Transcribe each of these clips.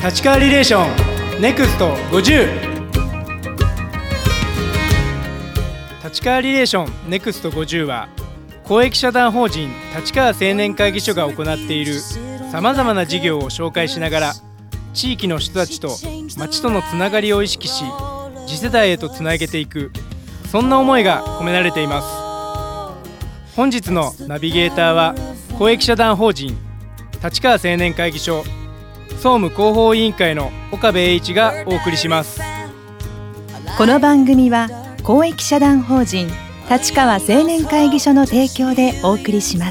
立川リレーションネクスト50。立川リレーションネクスト50は公益社団法人立川青年会議所が行っているさまざまな事業を紹介しながら、地域の人たちと町とのつながりを意識し、次世代へとつなげていく、そんな思いが込められています。本日のナビゲーターは公益社団法人立川青年会議所総務広報委員会の岡部栄一がお送りします。 この番組は公益社団法人立川青年会議所の提供でお送りします。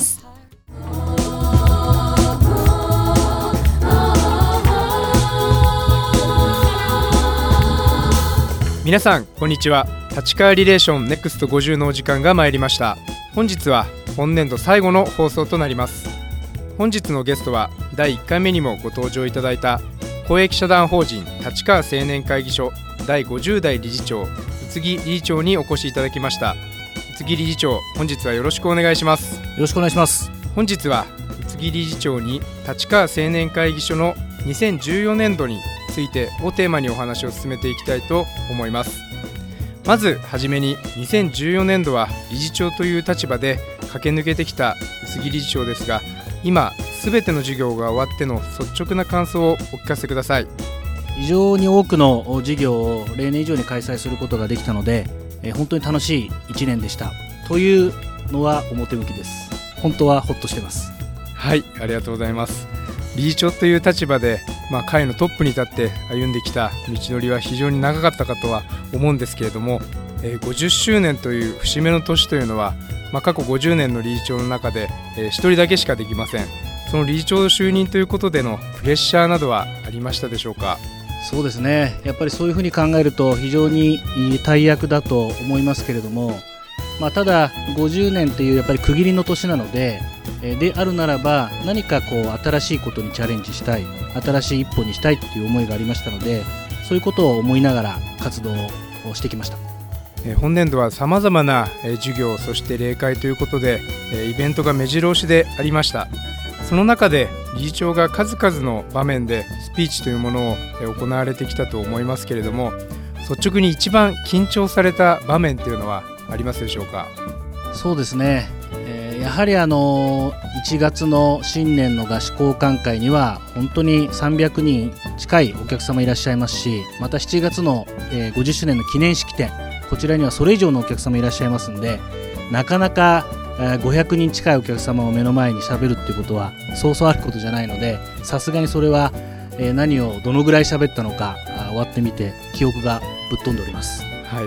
皆さんこんにちは。立川リレーションネクスト50のお時間が参りました。本日は本年度最後の放送となります。本日のゲストは第1回目にもご登場いただいた公益社団法人立川青年会議所第50代理事長宇津木理事長にお越しいただきました。宇津木理事長、本日はよろしくお願いします。 よろしくお願いします。 本日は宇津木理事長に立川青年会議所の2014年度についてをテーマにお話を進めていきたいと思います。まずはじめに2014年度は理事長という立場で駆け抜けてきた宇津木理事長ですが、今すべての授業が終わっての率直な感想をお聞かせください。 非常に多くの授業を例年以上に開催することができたので、本当に楽しい1年でしたというのは表向きです。本当はほっとしてます。 はい、ありがとうございます。理事長という立場で、会のトップに立って歩んできた道のりは非常に長かったかとは思うんですけれども、50周年という節目の年というのは、過去50年の理事長の中で、1人だけしかできません。その理事長就任ということでのプレッシャーなどはありましたでしょうか？ そうですね、やっぱりそういうふうに考えると非常に大役だと思いますけれども、ただ50年というやっぱり区切りの年なので、であるならば何か新しいことにチャレンジしたい、新しい一歩にしたいという思いがありましたので、そういうことを思いながら活動をしてきました。 本年度はさまざまな授業、そして例会ということでイベントが目白押しでありました。その中で理事長が数々の場面でスピーチというものを行われてきたと思いますけれども、率直に一番緊張された場面というのはありますでしょうか？ そうですね、やはり1月の新年の合宿交換会には本当に300人近いお客様いらっしゃいますし、また7月の50周年の記念式典、こちらにはそれ以上のお客様いらっしゃいますので、なかなか500人近いお客様を目の前に喋るっていうことはそうそうあることじゃないので、さすがにそれは何をどのぐらい喋ったのか終わってみて記憶がぶっ飛んでおります。 はい、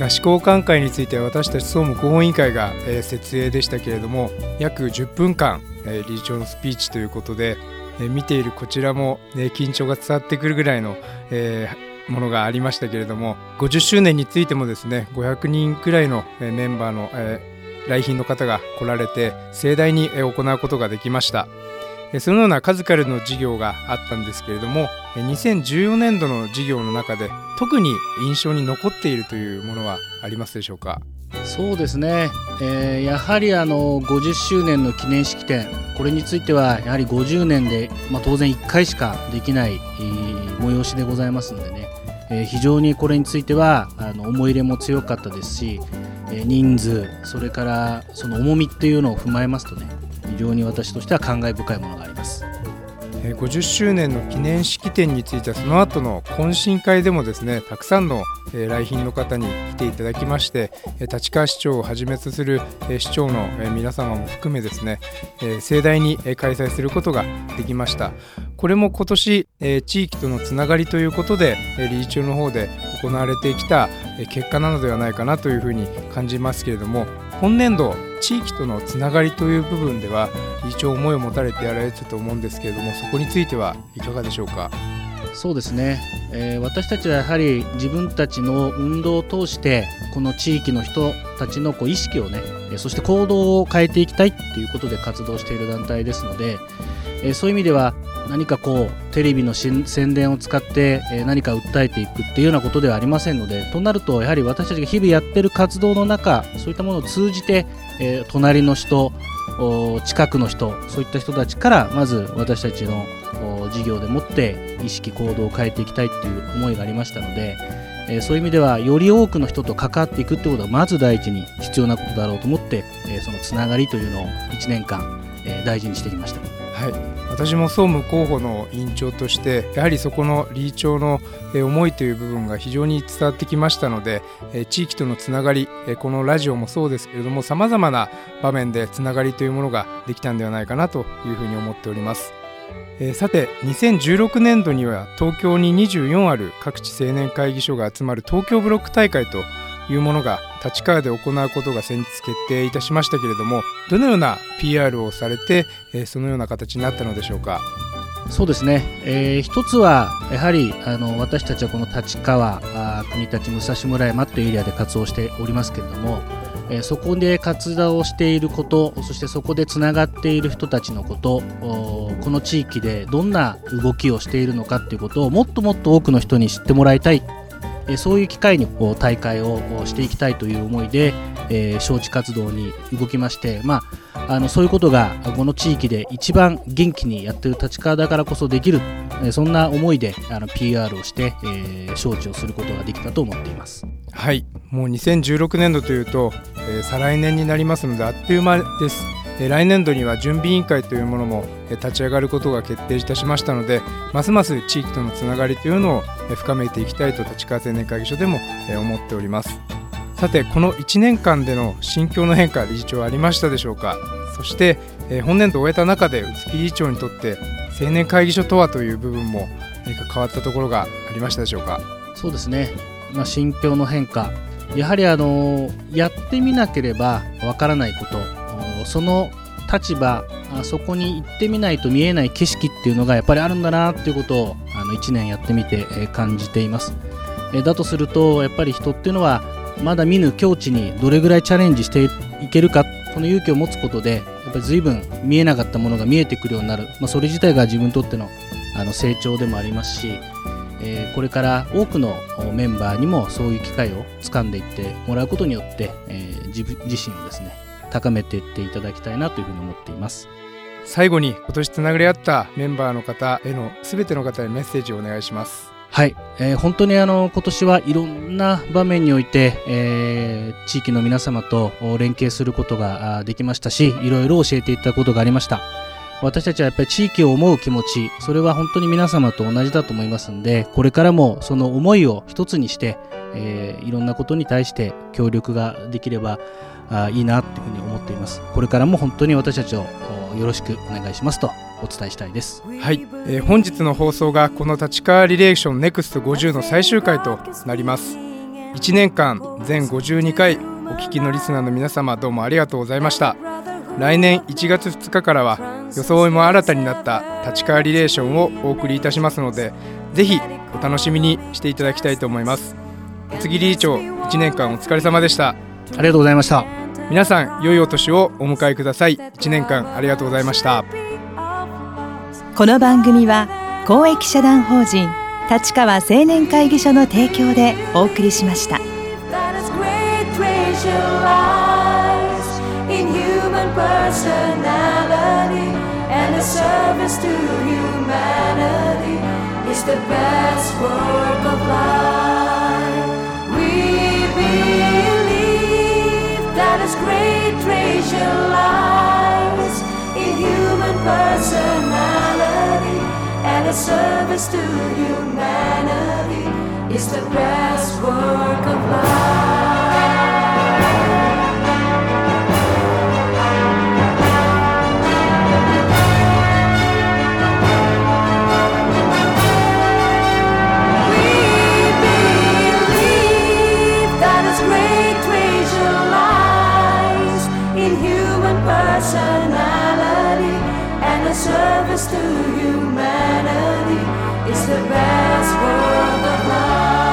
合宿交換会については私たち総務広報委員会が設営でしたけれども、約10分間理事長のスピーチということで、見ているこちらも緊張が伝わってくるぐらいのものがありましたけれども、50周年についてもですね、500人くらいのメンバーの来賓の方が来られて盛大に行うことができました。そのような数々の事業があったんですけれども、2014年度の事業の中で特に印象に残っているというものはありますでしょうか？ そうですね、やはり50周年の記念式典、これについてはやはり50年で、当然1回しかできない催しでございますのでね、非常にこれについては思い入れも強かったですし、人数、それからその重みっていうのを踏まえますとね、非常に私としては感慨深いものがあります。 50周年の記念式典についてはその後の懇親会でもですね、たくさんの来賓の方に来ていただきまして、立川市長をはじめとする市長の皆様も含めですね、盛大に開催することができました。これも今年地域とのつながりということで理事長の方で行われてきた結果なのではないかなというふうに感じますけれども、本年度地域とのつながりという部分では理事長思いを持たれてやられてたと思うんですけれども、そこについてはいかがでしょうか？ そうですね、私たちはやはり自分たちの運動を通してこの地域の人たちの意識をね、そして行動を変えていきたいということで活動している団体ですので、そういう意味では何かテレビの宣伝を使って何か訴えていくっていうようなことではありませんので、となるとやはり私たちが日々やっている活動の中、そういったものを通じて、隣の人、近くの人、そういった人たちからまず私たちの事業でもって意識行動を変えていきたいという思いがありましたので、そういう意味ではより多くの人と関わっていくということがまず第一に必要なことだろうと思って、そのつながりというのを1年間、大事にしてきました。 はい、私も総務広報の委員長としてやはりそこの理事長の思いという部分が非常に伝わってきましたので、地域とのつながり、このラジオもそうですけれども、さまざまな場面でつながりというものができたんではないかなというふうに思っております。さて2016年度には東京に24ある各地青年会議所が集まる東京ブロック大会というものが立川で行うことが先日決定いたしましたけれども、どのような PR をされて、そのような形になったのでしょうか。 そうですね、一つはやはり私たちはこの立川国立武蔵村山というエリアで活動しておりますけれども、そこで活動をしていること、そしてそこでつながっている人たちのこと、この地域でどんな動きをしているのかということをもっともっと多くの人に知ってもらいたい、そういう機会に大会をしていきたいという思いで、招致活動に動きまして、そういうことがこの地域で一番元気にやっている立川だからこそできる、そんな思いでPR をして、招致をすることができたと思っています。 はい、もう2016年度というと、再来年になりますのであっという間です。来年度には準備委員会というものも立ち上がることが決定いたしましたので、ますます地域とのつながりというのを深めていきたいと立川青年会議所でも思っております。さてこの1年間での心境の変化、理事長ありましたでしょうか。そして本年度を終えた中で宇津木理事長にとって青年会議所とはという部分も何か変わったところがありましたでしょうか。 そうですね、心境の変化、やはりやってみなければわからないこと、その立場、そこに行ってみないと見えない景色っていうのがやっぱりあるんだなっていうことを1年やってみて感じています。だとするとやっぱり人っていうのはまだ見ぬ境地にどれぐらいチャレンジしていけるか、この勇気を持つことでやっぱり随分見えなかったものが見えてくるようになる、それ自体が自分にとっての成長でもありますし、これから多くのメンバーにもそういう機会を掴んでいってもらうことによって、自身をですね高めていっていただきたいなというふうに思っています。 最後に今年つながり合ったメンバーの方への全ての方へメッセージをお願いします。 はい、本当に今年はいろんな場面において、地域の皆様と連携することができましたし、いろいろ教えていただくことがありました。私たちはやっぱり地域を思う気持ち、それは本当に皆様と同じだと思いますので、これからもその思いを一つにして、いろんなことに対して協力ができればいいなというふうに思っています。これからも本当に私たちをよろしくお願いしますとお伝えしたいです。 はい、本日の放送がこの立川リレーション NEXT50 の最終回となります。1年間全52回お聞きのリスナーの皆様、どうもありがとうございました。来年1月2日からは装いも新たになった立川リレーションをお送りいたしますので、ぜひお楽しみにしていただきたいと思います。宇津木理事長、1年間お疲れ様でした。 ありがとうございました。 皆さん良いお年をお迎えください。1年間ありがとうございました。 この番組は公益社団法人立川青年会議所の提供でお送りしました。 Great treasure lies in human personality, and a service to humanity is the best work of life.Personality and a service to humanity is the best work of life.